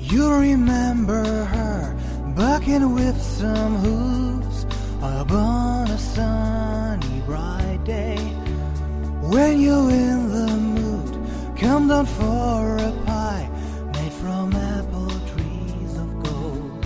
You remember her bucking with some hooves up on a sunny bright day. When you're in the mood, come down for a pie made from apple trees of gold.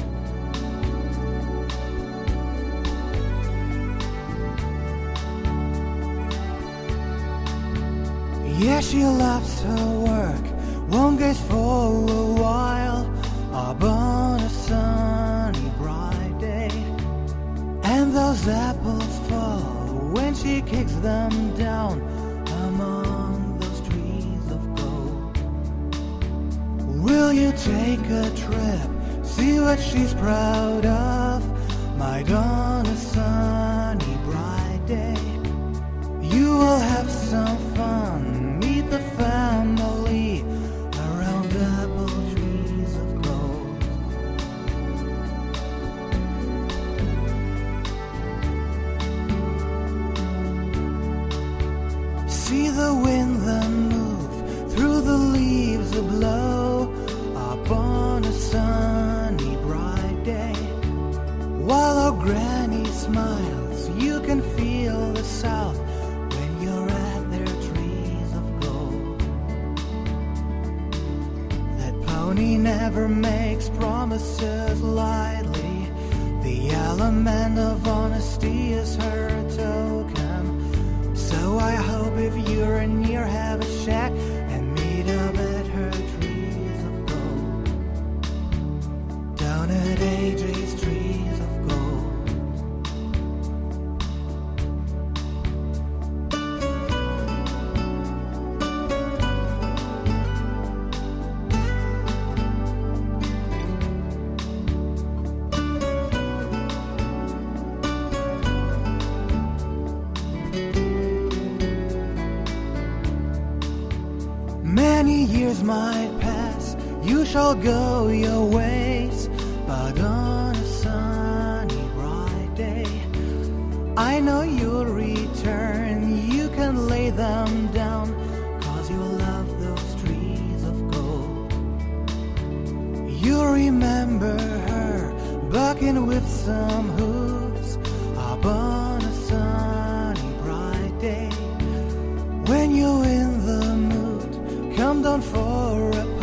Yeah, she loves her work, won't gaze for a while up on a sunny bright day. And those apples fall when she kicks them down among those trees of gold. Will you take a trip, see what she's proud of? Might on a sunny bright day you will have some fun, meet the family around apple trees of gold. See the wind then move through the leaves a blow up on a sunny bright day. While our granny smiles, you can feel the south when you're at their trees of gold. That pony never makes promises lightly. The element of honesty is her token. So I hope if you're near, have a shack and meet up at her trees of gold. Down at AJ's trees of gold. Many years might pass, you shall go your ways, but on a sunny bright day I know you'll return. You can lay them down, 'cause you love those trees of gold. You remember her bucking with some hooves up on a sunny bright day. When you're in the mood, come down for a